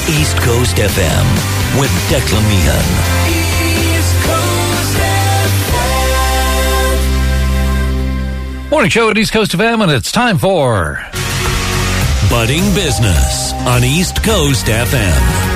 East Coast FM with Declan Meehan. East Coast FM. Morning show at East Coast FM, and it's time for Budding Business on East Coast FM.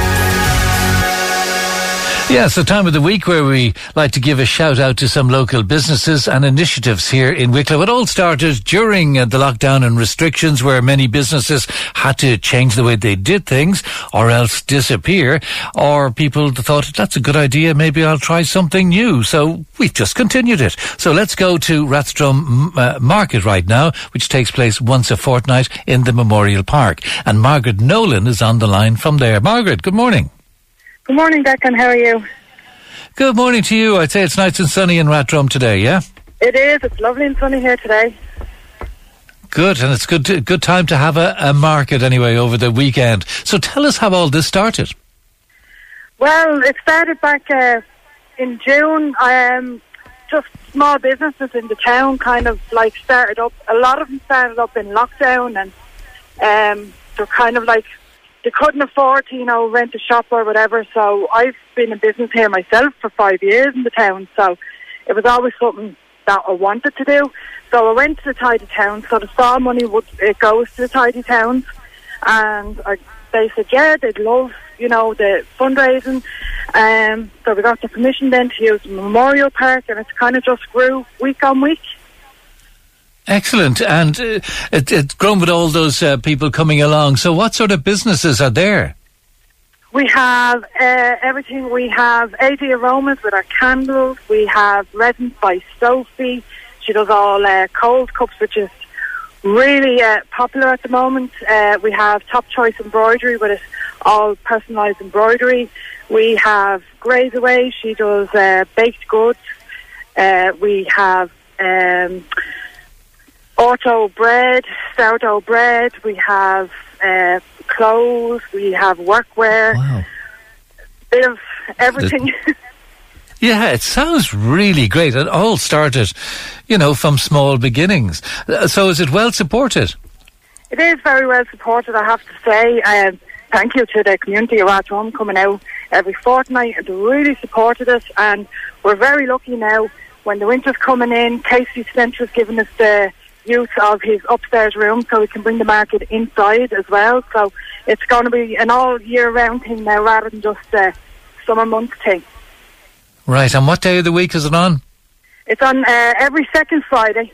Yeah, it's the time of the week where we like to give a shout out to some local businesses and initiatives here in Wicklow. It all started during the lockdown and restrictions, where many businesses had to change the way they did things or else disappear, or people thought, that's a good idea, maybe I'll try something new. So we've just continued it. So let's go to Rathstrum Market right now, which takes place once a fortnight in the Memorial Park. And Margaret Nolan is on the line from there. Margaret, good morning. Good morning, Declan. How are you? Good morning to you. I'd say it's nice and sunny in Rathstrum today, yeah? It is. It's lovely and sunny here today. Good, and it's good time to have a market anyway over the weekend. So tell us how all this started. Well, it started back in June. Just small businesses in the town kind of like started up. A lot of them started up in lockdown, and they're kind of like, they couldn't afford to, rent a shop or whatever. So I've been in business here myself for 5 years in the town. So it was always something that I wanted to do. So I went to the Tidy Towns. So the small money it goes to the Tidy Towns. And they said, yeah, they'd love, the fundraising. So we got the permission then to use the Memorial Park, and it's kind of just grew week on week. Excellent. And it's grown with all those people coming along. So what sort of businesses are there? We have everything. We have AD Aromas with our candles. We have Resins by Sophie. She does all cold cups, which is really popular at the moment. We have Top Choice Embroidery with it, all personalised embroidery. We have Graze Away. She does baked goods. We have Auto bread, sourdough bread. We have clothes. We have workwear. Wow. Bit of everything. Yeah, it sounds really great. It all started, from small beginnings. So is it well supported? It is very well supported, I have to say. Thank you to the community of Rathstrum coming out every fortnight, and they really supported us. And we're very lucky now when the winter's coming in. Casey Spencer's given us the use of his upstairs room so we can bring the market inside as well. So it's going to be an all year round thing now rather than just a summer month thing. Right, and what day of the week is it on? It's on every second Friday.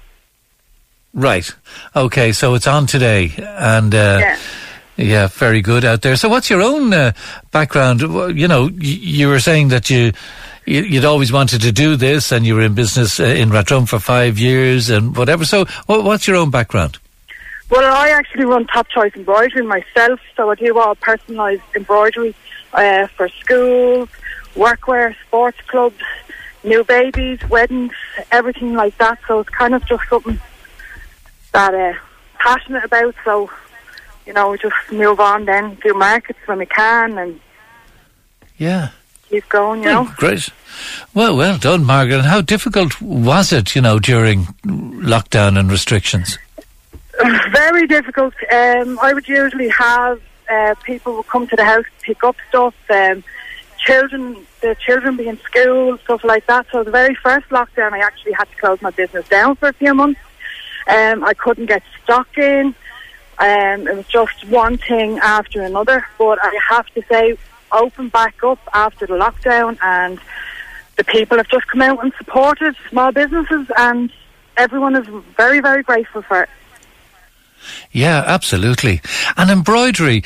Right, okay, so it's on today, and yeah, very good out there. So what's your own background? You were saying that you'd always wanted to do this, and you were in business in Rathstrum for 5 years and whatever. So what's your own background? Well, I actually run Top Choice Embroidery myself, so I do all personalised embroidery for schools, workwear, sports clubs, new babies, weddings, everything like that. So it's kind of just something that passionate about. So, we just move on then, do markets when we can, and yeah, keep going, Great. Well done, Margaret. And how difficult was it, during lockdown and restrictions? Very difficult. I would usually have people would come to the house to pick up stuff, the children be in school, stuff like that. So the very first lockdown, I actually had to close my business down for a few months. I couldn't get stock in. It was just one thing after another. But I have to say, open back up after the lockdown, and the people have just come out and supported small businesses, and everyone is very, very grateful for it. Yeah, absolutely. And embroidery,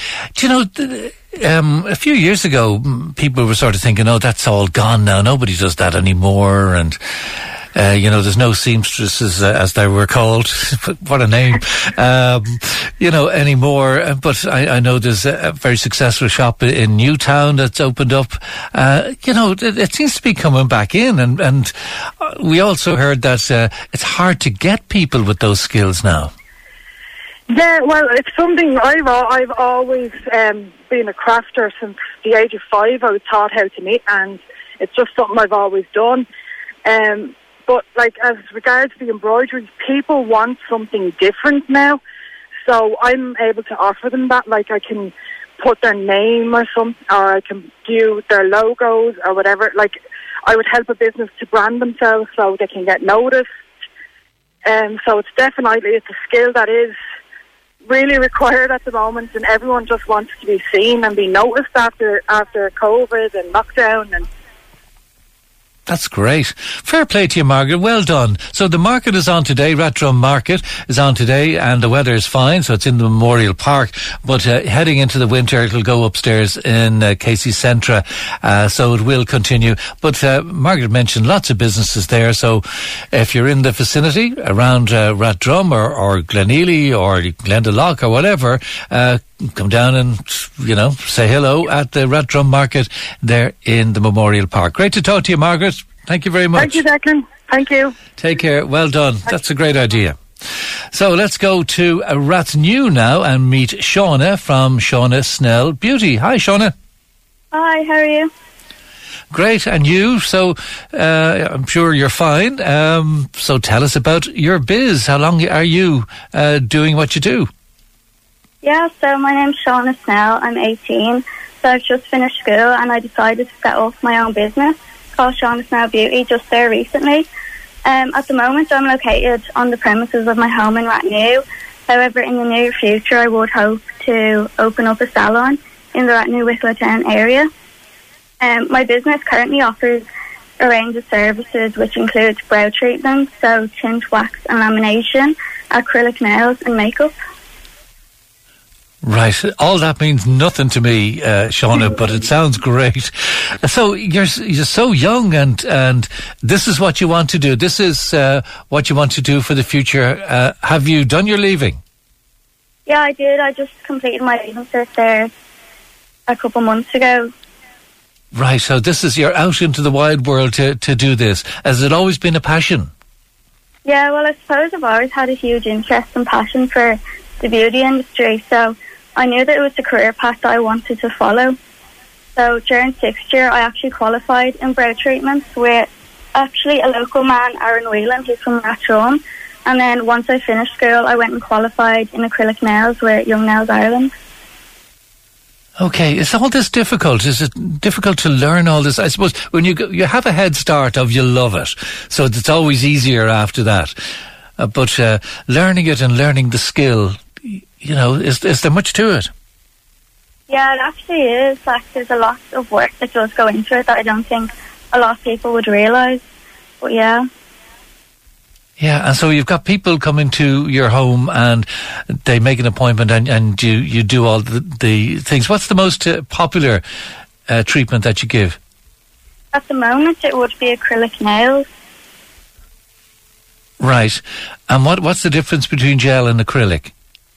a few years ago, people were sort of thinking, that's all gone now, nobody does that anymore, and there's no seamstresses, as they were called. What a name. Anymore. But I know there's a very successful shop in Newtown that's opened up. It seems to be coming back in. And we also heard that it's hard to get people with those skills now. Yeah, well, it's something I've always been a crafter since the age of 5. I was taught how to knit, and it's just something I've always done. But as regards the embroidery, people want something different now. So I'm able to offer them that. I can put their name or something, or I can do their logos or whatever. Like, I would help a business to brand themselves so they can get noticed. So it's a skill that is really required at the moment, and everyone just wants to be seen and be noticed after COVID and lockdown. And that's great. Fair play to you, Margaret. Well done. So the market is on today. Rathdrum Market is on today, and the weather is fine, so it's in the Memorial Park. But heading into the winter, it'll go upstairs in Casey Centra, so it will continue. But Margaret mentioned lots of businesses there, so if you're in the vicinity around Rathdrum or Glenealy or Glendalough or whatever, come down and, say hello at the Rathdrum Market there in the Memorial Park. Great to talk to you, Margaret. Thank you very much. Thank you, Declan. Thank you. Take care. Well done. That's a great idea. So let's go to Rathnew now and meet Shauna from Shauna Snell Beauty. Hi, Shauna. Hi, how are you? Great, and you? So I'm sure you're fine. So tell us about your biz. How long are you doing what you do? Yeah, so my name's Shauna Snell. I'm 18. So I've just finished school and I decided to set up my own business called Shauna Snell Beauty just there recently. At the moment, I'm located on the premises of my home in Rathnew. However, in the near future, I would hope to open up a salon in the Rathnew Wicklow Town area. My business currently offers a range of services which includes brow treatments, so tint, wax and lamination, acrylic nails and makeup. Right. All that means nothing to me, Shauna, but it sounds great. So you're so young and this is what you want to do. This is what you want to do for the future. Have you done your leaving? Yeah, I did. I just completed my leaving cert there a couple months ago. Right. So you're out into the wide world to do this. Has it always been a passion? Yeah, well, I suppose I've always had a huge interest and passion for the beauty industry, so I knew that it was the career path that I wanted to follow. So during 6th year, I actually qualified in brow treatments with actually a local man, Aaron Whelan, who's from Rathdrum. And then once I finished school, I went and qualified in acrylic nails with Young Nails Ireland. Okay, is all this difficult? Is it difficult to learn all this? I suppose when you have a head start of you love it, so it's always easier after that. But learning it and learning the skill, is there much to it? Yeah, it actually is. Like, there's a lot of work that does go into it that I don't think a lot of people would realise. But yeah. Yeah, and so you've got people coming to your home and they make an appointment and you do all the things. What's the most popular treatment that you give? At the moment, it would be acrylic nails. Right. And what's the difference between gel and acrylic?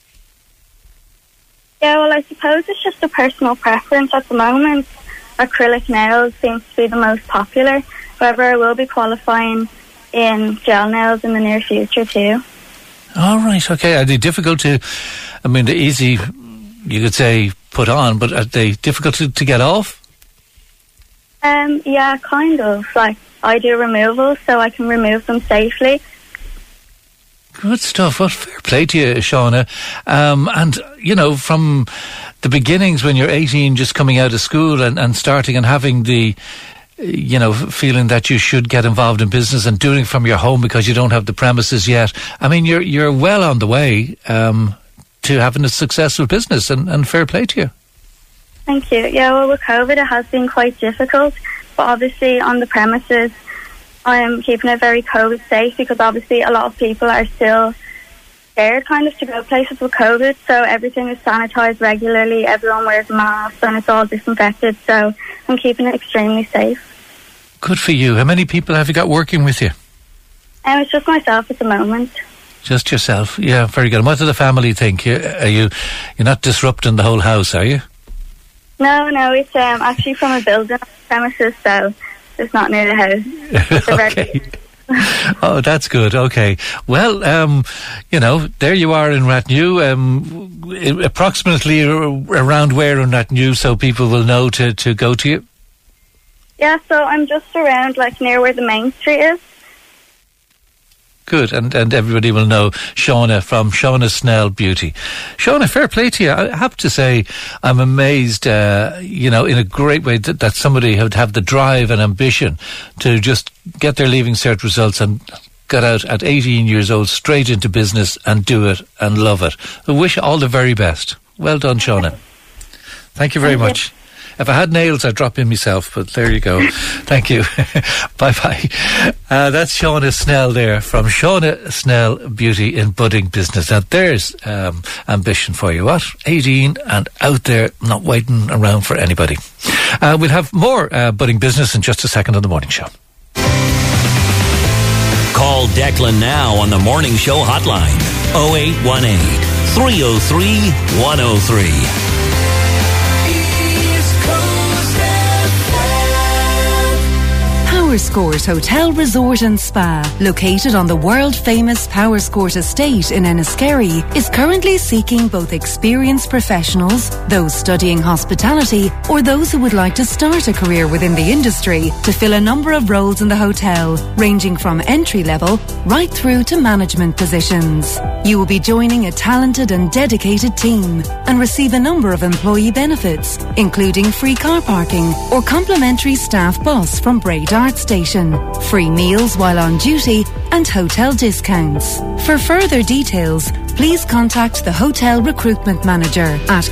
Yeah, well, I suppose it's just a personal preference. At the moment, acrylic nails seems to be the most popular. However, I will be qualifying in gel nails in the near future too. All right, okay. Are they difficult they're easy, you could say, put on, but are they difficult to get off? Yeah, kind of. Like, I do removals, so I can remove them safely. Good stuff. Well, fair play to you, Shauna. And, from the beginnings when you're 18, just coming out of school and starting and having the, feeling that you should get involved in business and doing it from your home because you don't have the premises yet. I mean, you're well on the way to having a successful business, and fair play to you. Thank you. Yeah, well, with COVID, it has been quite difficult, but obviously on the premises, I'm keeping it very COVID safe because obviously a lot of people are still scared kind of to go places with COVID, so everything is sanitised regularly, everyone wears masks and it's all disinfected, so I'm keeping it extremely safe. Good for you. How many people have you got working with you? It's just myself at the moment. Just yourself? Yeah, very good. And what do the family think? You're not disrupting the whole house, are you? No, it's actually from a building premises, so it's not near the house. Okay. Oh, that's good. Okay. Well, there you are in Rathnew. Approximately around where in Rathnew, so people will know to go to you? Yeah, so I'm just around, near where the main street is. Good, and everybody will know Shauna from Shauna Snell Beauty. Shauna, fair play to you. I have to say, I'm amazed, in a great way that somebody would have the drive and ambition to just get their Leaving Cert results and get out at 18 years old, straight into business and do it and love it. I wish you all the very best. Well done, Shauna. Thank you very much. If I had nails, I'd drop in myself, but there you go. Thank you. Bye-bye. That's Shauna Snell there from Shauna Snell Beauty in Budding Business. Now, there's ambition for you. What? 18 and out there, not waiting around for anybody. We'll have more Budding Business in just a second on The Morning Show. Call Declan now on The Morning Show hotline. 0818 303 103. Powerscourt Hotel, Resort and Spa, located on the world-famous Powerscourt estate in Enniskerry, is currently seeking both experienced professionals, those studying hospitality, or those who would like to start a career within the industry to fill a number of roles in the hotel, ranging from entry-level right through to management positions. You will be joining a talented and dedicated team and receive a number of employee benefits, including free car parking or complimentary staff bus from Bray Dart Station, free meals while on duty, and hotel discounts. For further details, please contact the Hotel Recruitment Manager at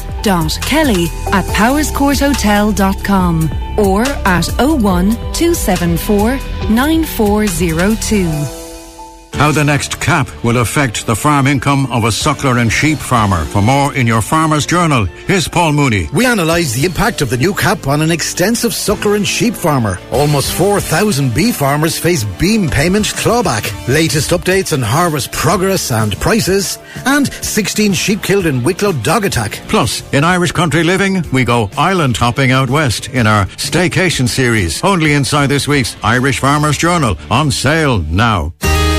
kenneth.kelly@powerscourthotel.com or at 01274 9402. How the next cap will affect the farm income of a suckler and sheep farmer. For more in your Farmer's Journal, here's Paul Mooney. We analysed the impact of the new cap on an extensive suckler and sheep farmer. Almost 4,000 beef farmers face beam payment clawback. Latest updates on harvest progress and prices. And 16 sheep killed in Wicklow dog attack. Plus, in Irish Country Living, we go island hopping out west in our staycation series. Only inside this week's Irish Farmer's Journal. On sale now.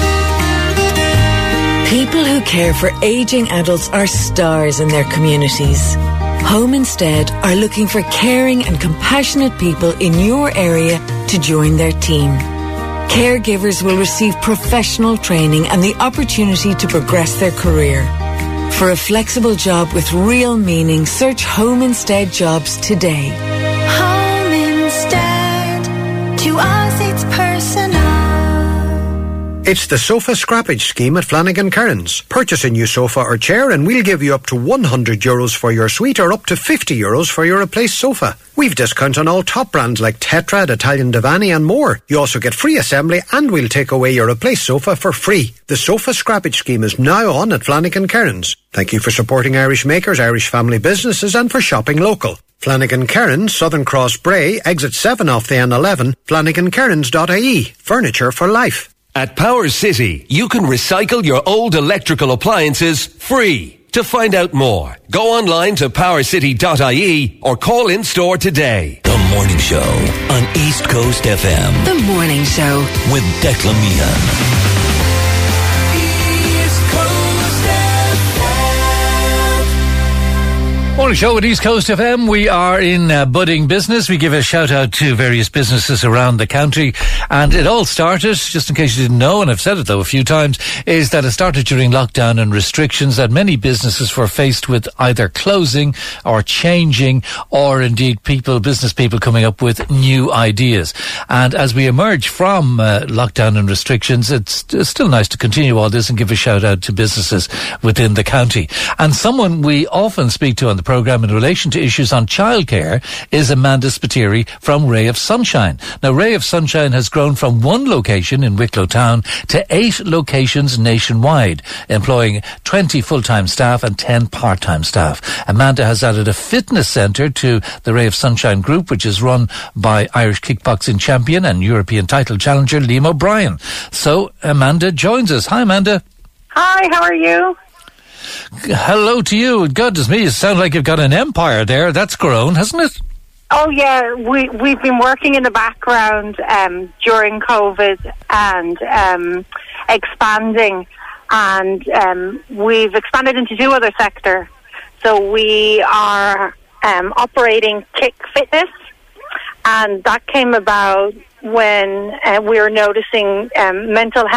People who care for ageing adults are stars in their communities. Home Instead are looking for caring and compassionate people in your area to join their team. Caregivers will receive professional training and the opportunity to progress their career. For a flexible job with real meaning, search Home Instead jobs today. Home Instead, to us it's personal. It's the sofa scrappage scheme at Flanagan Kearns. Purchase a new sofa or chair and we'll give you up to €100 for your suite or up to €50 for your replaced sofa. We've discount on all top brands like Tetra, Italian Divani and more. You also get free assembly and we'll take away your replaced sofa for free. The sofa scrappage scheme is now on at Flanagan Kearns. Thank you for supporting Irish makers, Irish family businesses and for shopping local. Flanagan Kearns, Southern Cross Bray, exit 7 off the N11, flanagankearns.ie. Furniture for life. At Power City, you can recycle your old electrical appliances free. To find out more, go online to powercity.ie or call in store today. The Morning Show on East Coast FM. The Morning Show with Declan Meehan. Morning Show at East Coast FM. We are in budding business. We give a shout out to various businesses around the county, and it all started, just in case you didn't know, and I've said it though a few times, is that it started during lockdown and restrictions, that many businesses were faced with either closing or changing, or indeed business people coming up with new ideas. And as we emerge from lockdown and restrictions, it's still nice to continue all this and give a shout out to businesses within the county. And someone we often speak to on the programme in relation to issues on childcare is Amanda Spiteri from Ray of Sunshine. Now, Ray of Sunshine has grown from one location in Wicklow Town to 8 locations nationwide, employing 20 full-time staff and 10 part-time staff. Amanda has added a fitness centre to the Ray of Sunshine group, which is run by Irish kickboxing champion and European title challenger Liam O'Brien. So Amanda joins us. Hi, Amanda. Hi, how are you? Hello to you. Goodness me, you sound like you've got an empire there. That's grown, hasn't it? Oh, yeah. We've been working in the background during COVID and expanding. And we've expanded into 2 other sectors. So we are operating Kick Fitness. And that came about when we were noticing mental health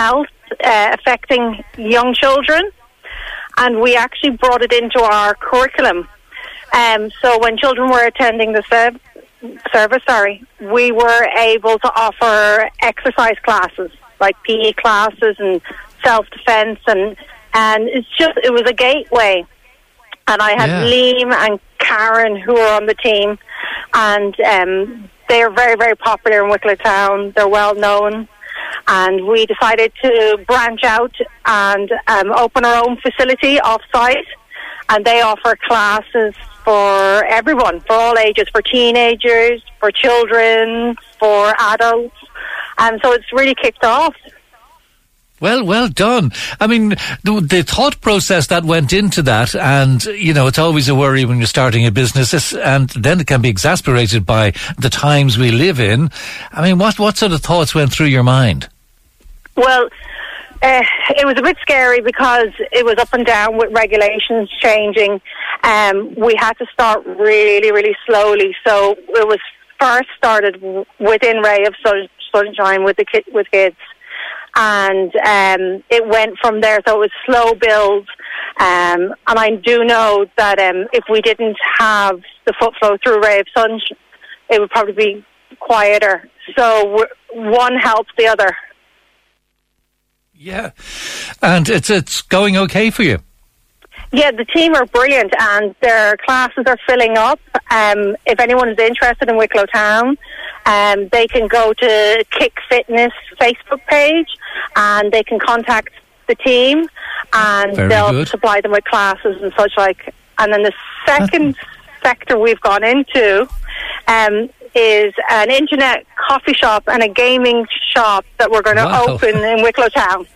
affecting young children, and we actually brought it into our curriculum. So when children were attending the service, we were able to offer exercise classes, like PE classes and self-defense, and it was a gateway. And I had Liam and Karen who were on the team, and they are very, very popular in Wicklow Town. They're well known. And we decided to branch out and open our own facility off-site. And they offer classes for everyone, for all ages, for teenagers, for children, for adults. And so it's really kicked off. Well done. I mean, the thought process that went into that, and, you know, it's always a worry when you're starting a business, and then it can be exasperated by the times we live in. I mean, what sort of thoughts went through your mind? Well, it was a bit scary because it was up and down with regulations changing. We had to start really, really slowly. So it was first started within Ray of Sunshine with kids. And it went from there, so it was slow build. And I do know that if we didn't have the foot flow through Ray of Sunshine, it would probably be quieter. So one helps the other. Yeah, and it's going okay for you. Yeah, the team are brilliant, and their classes are filling up. If anyone is interested in Wicklow Town, they can go to Kick Fitness Facebook page, and they can contact the team, and they'll supply them with classes and such like. And then the second sector we've gone into is an internet coffee shop and a gaming shop that we're going to open in Wicklow Town.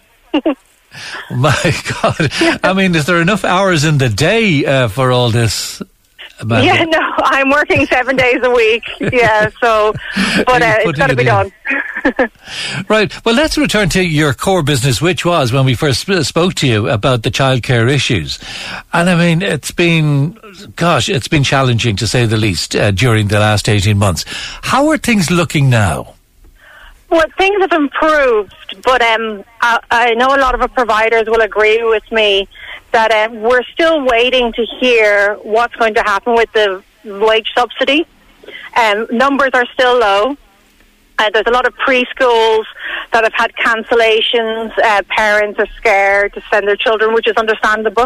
My God. I mean, is there enough hours in the day for all this? Amanda? Yeah, no, I'm working 7 days a week. Yeah, so, but it's got to be done. Right. Well, let's return to your core business, which was when we first spoke to you about the childcare issues. And I mean, it's been challenging to say the least during the last 18 months. How are things looking now? Well, things have improved, but I know a lot of our providers will agree with me that we're still waiting to hear what's going to happen with the wage subsidy. Numbers are still low. There's a lot of preschools that have had cancellations. Parents are scared to send their children, which is understandable.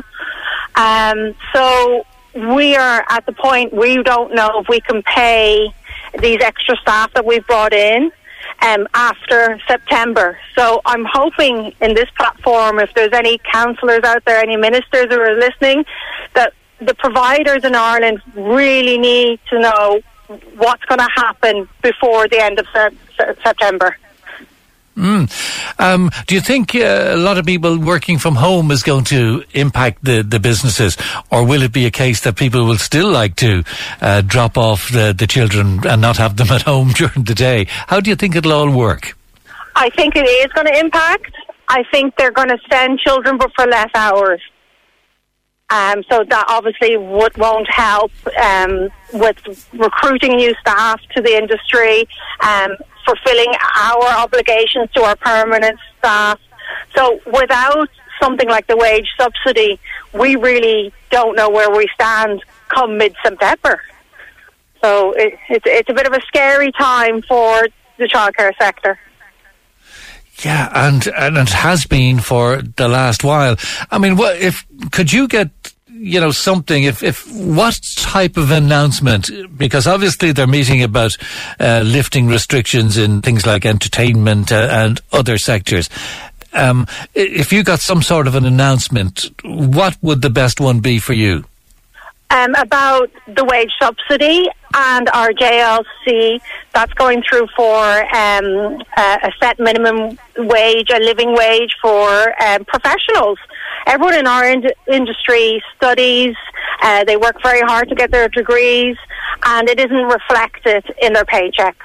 So we are at the point we don't know if we can pay these extra staff that we've brought in after September. So I'm hoping in this platform, if there's any councillors out there, any ministers who are listening, that the providers in Ireland really need to know what's going to happen before the end of September. Do you think a lot of people working from home is going to impact the businesses, or will it be a case that people will still like to drop off the children and not have them at home during the day? How do you think it'll all work? I think it is going to impact. I think they're going to send children but for less hours. So that obviously won't help with recruiting new staff to the industry, fulfilling our obligations to our permanent staff. So without something like the wage subsidy, we really don't know where we stand come mid-September. So it's a bit of a scary time for the childcare sector. Yeah, and it has been for the last while. I mean, could you get, something, what type of announcement, because obviously they're meeting about lifting restrictions in things like entertainment and other sectors. If you got some sort of an announcement, what would the best one be for you? About the wage subsidy and our JLC, that's going through for a set minimum wage, a living wage for professionals. Everyone in our industry studies, they work very hard to get their degrees, and it isn't reflected in their paychecks.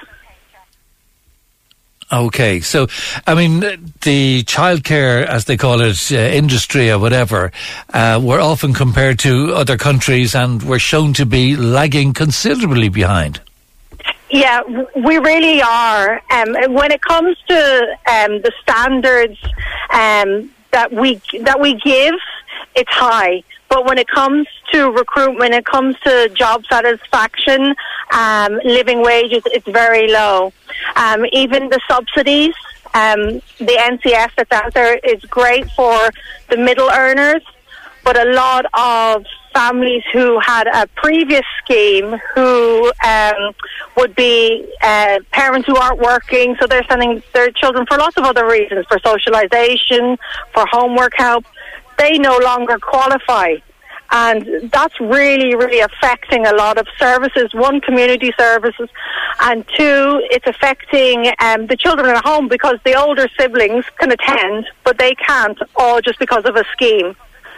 Okay, so, I mean, the childcare, as they call it, industry or whatever, we're often compared to other countries, and we're shown to be lagging considerably behind. Yeah, we really are. When it comes to the standards that we give, it's high. But when it comes to recruitment, it comes to job satisfaction, living wages, it's very low. Even the subsidies, the NCS that's out there is great for the middle earners, but a lot of families who had a previous scheme who would be parents who aren't working, so they're sending their children for lots of other reasons, for socialisation, for homework help, they no longer qualify. And that's really, really affecting a lot of services. One, community services, and two, it's affecting the children at home, because the older siblings can attend, but they can't, all just because of a scheme.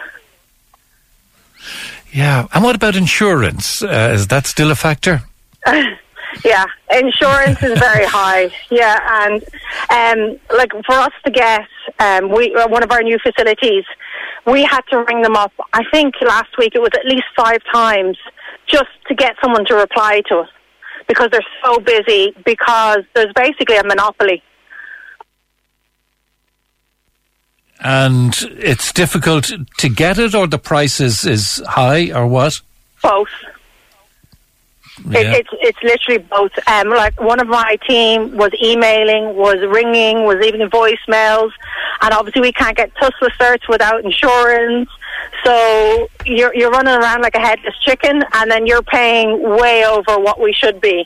Yeah. And what about insurance? Is that still a factor? Yeah, insurance is very high. Yeah, and like for us to get one of our new facilities, we had to ring them up. I think last week it was at least 5 times just to get someone to reply to us, because they're so busy, because there's basically a monopoly. And it's difficult to get it, or the price is high, or what? Both. Yeah. It's literally both. Like one of my team was emailing, was ringing, was leaving voicemails, and obviously we can't get touchless search without insurance. So you're running around like a headless chicken, and then you're paying way over what we should be.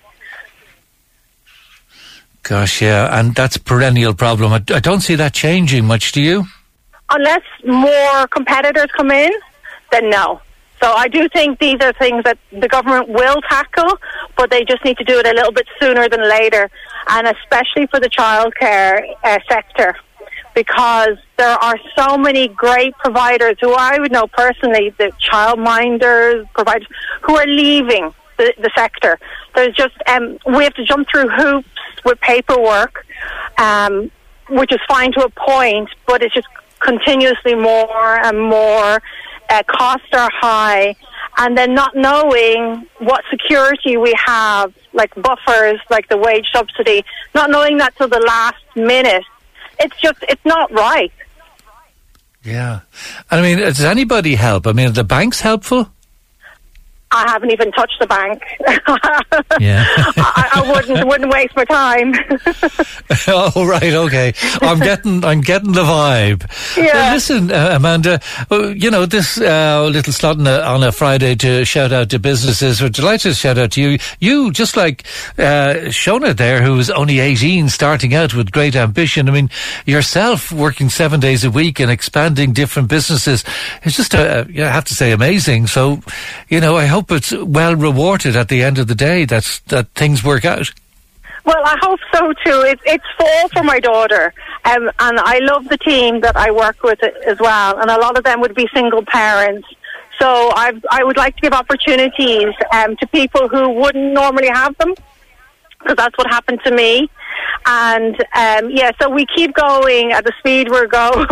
Gosh, yeah, and that's a perennial problem. I don't see that changing much, do you? Unless more competitors come in, then no. So I do think these are things that the government will tackle, but they just need to do it a little bit sooner than later, and especially for the childcare sector, because there are so many great providers who I would know personally, the childminders, providers, who are leaving the sector. There's just, we have to jump through hoops with paperwork, which is fine to a point, but it's just continuously more and more. Costs are high, and then not knowing what security we have, like buffers, like the wage subsidy, not knowing that till the last minute, it's not right. Yeah. I mean, does anybody help? I mean, are the banks helpful? I haven't even touched the bank. Yeah. I wouldn't waste my time. Oh, right, okay. I'm getting the vibe. Yeah. Well, listen, Amanda, you know, this little slot on a Friday to shout out to businesses. We're delighted to shout out to you. You, just like Shona there, who was only 18, starting out with great ambition. I mean, yourself working 7 days a week and expanding different businesses. It's just, you have to say, amazing. So, you know, I hope it's well rewarded at the end of the day, that things work out. Well, I hope so too. It's fall for my daughter, and I love the team that I work with as well, and a lot of them would be single parents. So I would like to give opportunities to people who wouldn't normally have them, because that's what happened to me. And so we keep going at the speed we're going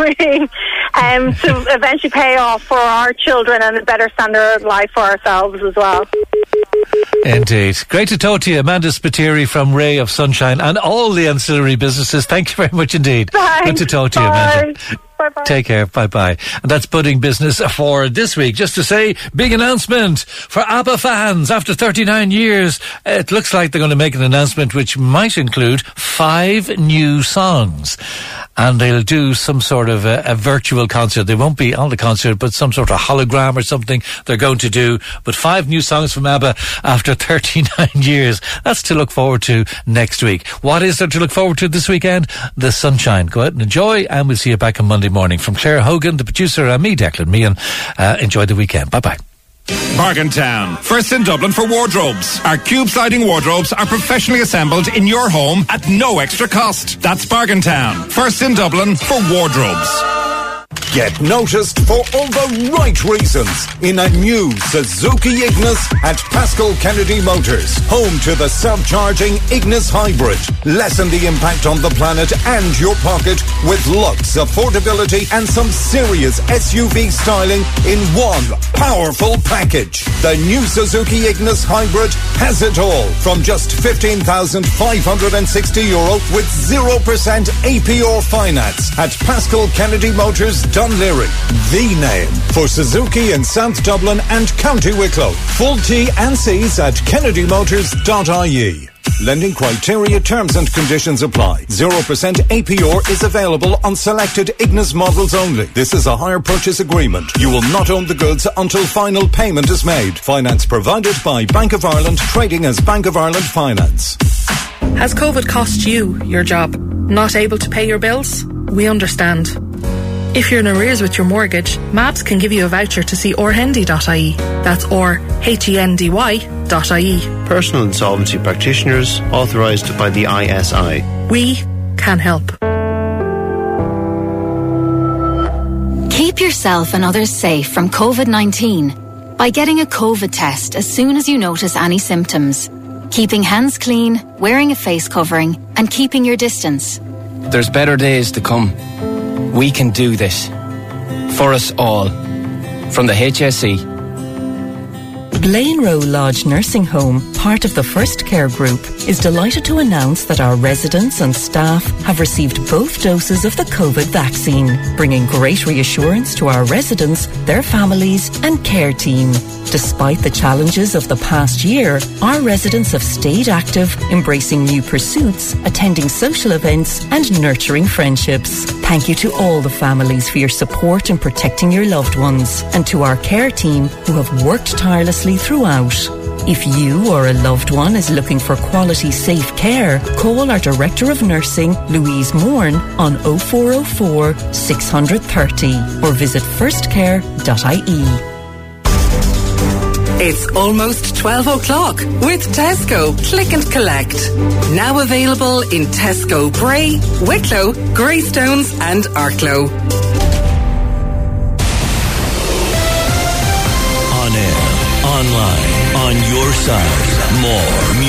to eventually pay off for our children and a better standard of life for ourselves as well. Indeed. Great to talk to you, Amanda Spiteri from Ray of Sunshine and all the ancillary businesses. Thank you very much indeed. Thanks. Good to talk to you, Amanda. Bye-bye. Take care. Bye-bye. And that's Budding Business for this week. Just to say, big announcement for ABBA fans. After 39 years, it looks like they're going to make an announcement which might include 5 new songs. And they'll do some sort of a virtual concert. They won't be on the concert, but some sort of hologram or something they're going to do. But 5 new songs from ABBA after 39 years. That's to look forward to next week. What is there to look forward to this weekend? The sunshine. Go out and enjoy, and we'll see you back on Monday morning. From Claire Hogan, the producer, and me, Declan Meehan. Enjoy the weekend. Bye-bye. Bargaintown. First in Dublin for wardrobes. Our cube sliding wardrobes are professionally assembled in your home at no extra cost. That's Bargaintown. First in Dublin for wardrobes. Get noticed for all the right reasons in a new Suzuki Ignis at Pascal Kennedy Motors. Home to the self-charging Ignis Hybrid. Lessen the impact on the planet and your pocket with looks, affordability and some serious SUV styling in one powerful package. The new Suzuki Ignis Hybrid has it all from just €15,560 with 0% APR finance at Pascal Kennedy Motors Dunleary. The name for Suzuki in South Dublin and County Wicklow. Full T and C's at kennedymotors.ie. Lending criteria, terms and conditions apply. 0% APR is available on selected Ignis models only. This is a hire purchase agreement. You will not own the goods until final payment is made. Finance provided by Bank of Ireland, trading as Bank of Ireland Finance. Has COVID cost you your job? Not able to pay your bills? We understand. If you're in arrears with your mortgage, MABS can give you a voucher to see orhendy.ie. That's orhendy.ie. Personal insolvency practitioners authorised by the ISI. We can help. Keep yourself and others safe from COVID-19 by getting a COVID test as soon as you notice any symptoms. Keeping hands clean, wearing a face covering, and keeping your distance. There's better days to come. We can do this. For us all. From the HSE. Blaine Row Lodge Nursing Home, part of the First Care Group, is delighted to announce that our residents and staff have received both doses of the COVID vaccine, bringing great reassurance to our residents, their families and care team. Despite the challenges of the past year, our residents have stayed active, embracing new pursuits, attending social events and nurturing friendships. Thank you to all the families for your support in protecting your loved ones, and to our care team who have worked tirelessly throughout. If you or a loved one is looking for quality, safe care, call our Director of Nursing, Louise Morn, on 0404 630 or visit firstcare.ie. It's almost 12 o'clock with Tesco Click and Collect. Now available in Tesco Bray, Wicklow, Greystones and Arklow. On air, online, on your side, more music.